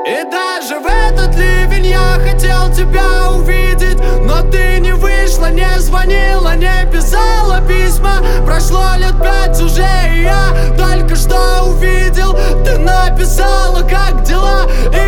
И даже в этот ливень я хотел тебя увидеть, но ты не вышла, не звонила, не писала письма. Прошло лет 5 уже, и я только что увидел. Ты написала, как дела, и